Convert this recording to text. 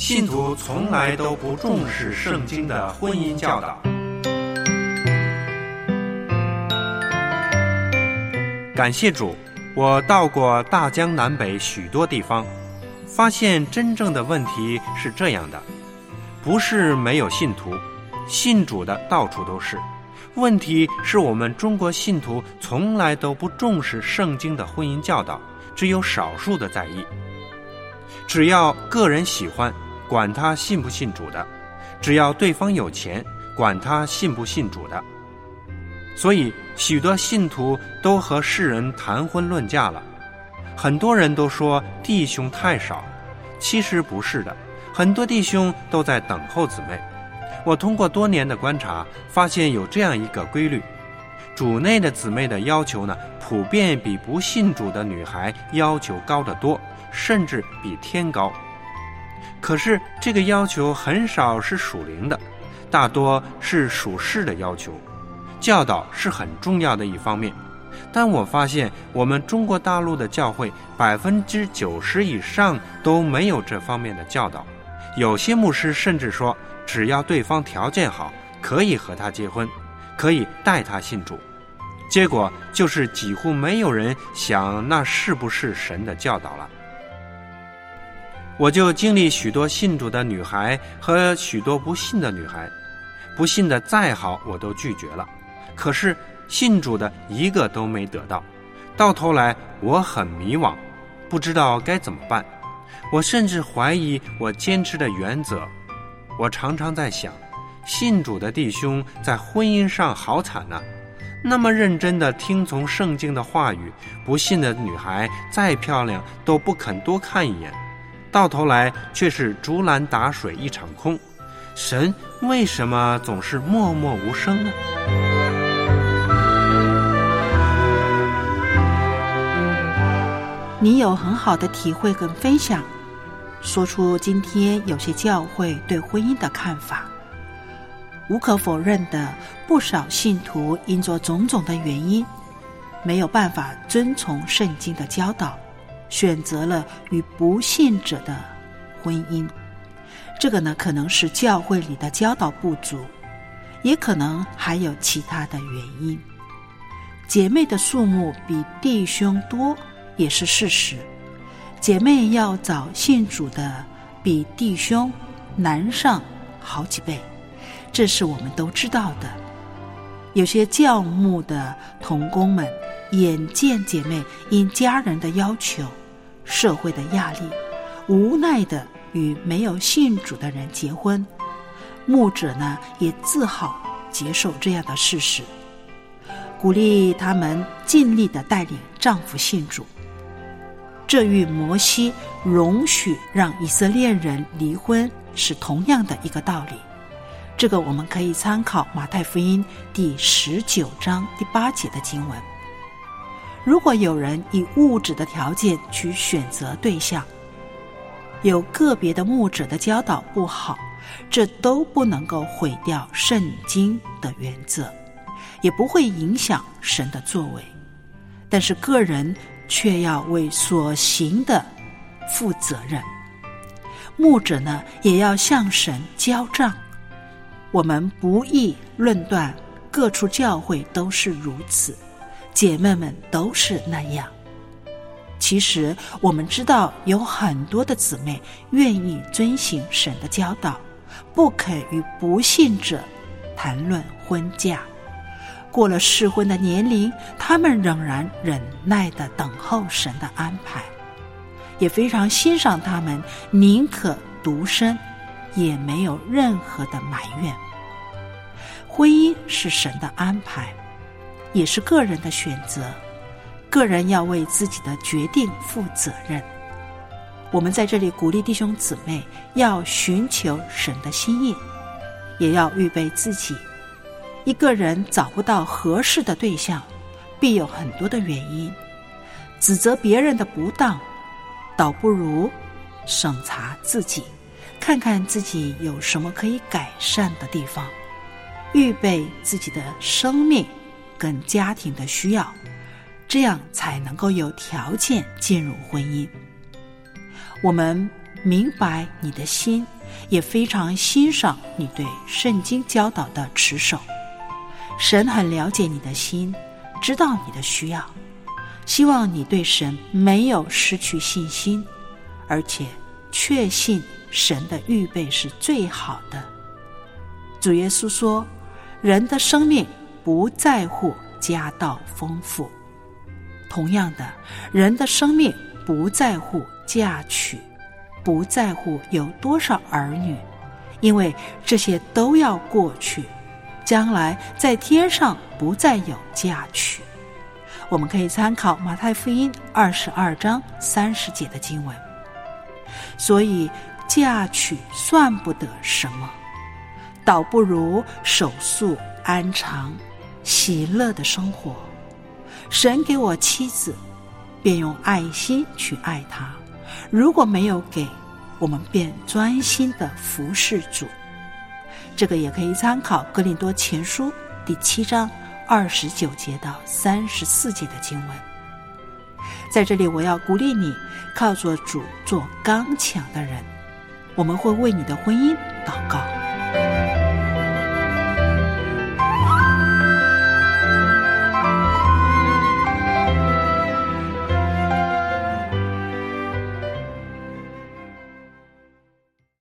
信徒从来都不重视圣经的婚姻教导。感谢主，我到过大江南北许多地方，发现真正的问题是这样的：不是没有信徒，信主的到处都是。问题是我们中国信徒从来都不重视圣经的婚姻教导，只有少数的在意。只要个人喜欢，管他信不信主的；只要对方有钱，管他信不信主的。所以许多信徒都和世人谈婚论嫁了。很多人都说弟兄太少，其实不是的，很多弟兄都在等候姊妹。我通过多年的观察，发现有这样一个规律：主内的姊妹的要求呢，普遍比不信主的女孩要求高得多，甚至比天高。可是这个要求很少是属灵的，大多是属世的要求。教导是很重要的一方面，但我发现我们中国大陆的教会90%以上都没有这方面的教导。有些牧师甚至说，只要对方条件好，可以和他结婚，可以带他信主。结果就是几乎没有人想那是不是神的教导了。我就经历许多信主的女孩和许多不信的女孩，不信的再好我都拒绝了，可是信主的一个都没得到。到头来我很迷惘，不知道该怎么办。我甚至怀疑我坚持的原则。我常常在想，信主的弟兄在婚姻上好惨啊，那么认真地听从圣经的话语，不信的女孩再漂亮都不肯多看一眼，到头来却是竹篮打水一场空。神为什么总是默默无声呢？ 你有很好的体会跟分享，说出今天有些教会对婚姻的看法。无可否认的，不少信徒因着种种的原因，没有办法遵从圣经的教导，选择了与不信者的婚姻。这个呢，可能是教会里的教导不足，也可能还有其他的原因。姐妹的数目比弟兄多也是事实，姐妹要找信主的比弟兄难上好几倍，这是我们都知道的。有些教牧的同工们眼见姐妹因家人的要求、社会的压力，无奈的与没有信主的人结婚，牧者呢也自好接受这样的事实，鼓励他们尽力的带领丈夫信主。这与摩西容许让以色列人离婚是同样的一个道理。这个我们可以参考马太福音第19章第8节的经文。如果有人以物质的条件去选择对象，有个别的牧者的教导不好，这都不能够毁掉圣经的原则，也不会影响神的作为。但是个人却要为所行的负责任，牧者呢也要向神交账。我们不宜论断各处教会都是如此，姐妹们都是那样。其实我们知道有很多的姊妹愿意遵行神的教导，不肯与不信者谈论婚嫁。过了适婚的年龄，他们仍然忍耐地等候神的安排，也非常欣赏他们宁可独身，也没有任何的埋怨。婚姻是神的安排，也是个人的选择，个人要为自己的决定负责任。我们在这里鼓励弟兄姊妹要寻求神的心意，也要预备自己。一个人找不到合适的对象，必有很多的原因。指责别人的不当，倒不如审查自己，看看自己有什么可以改善的地方，预备自己的生命跟家庭的需要，这样才能够有条件进入婚姻。我们明白你的心也非常欣赏你对圣经教导的持守。神很了解你的心，知道你的需要，希望你对神没有失去信心，而且确信神的预备是最好的。主耶稣说，人的生命不在乎家道丰富，同样的，人的生命不在乎嫁娶，不在乎有多少儿女，因为这些都要过去，将来在天上不再有嫁娶。我们可以参考马太福音22章30节的经文。所以嫁娶算不得什么，倒不如守素安常，喜乐的生活。神给我妻子，便用爱心去爱她，如果没有给，我们便专心的服侍主。这个也可以参考哥林多前书第7章29节到34节的经文。在这里我要鼓励你，靠着主做刚强的人。我们会为你的婚姻祷告。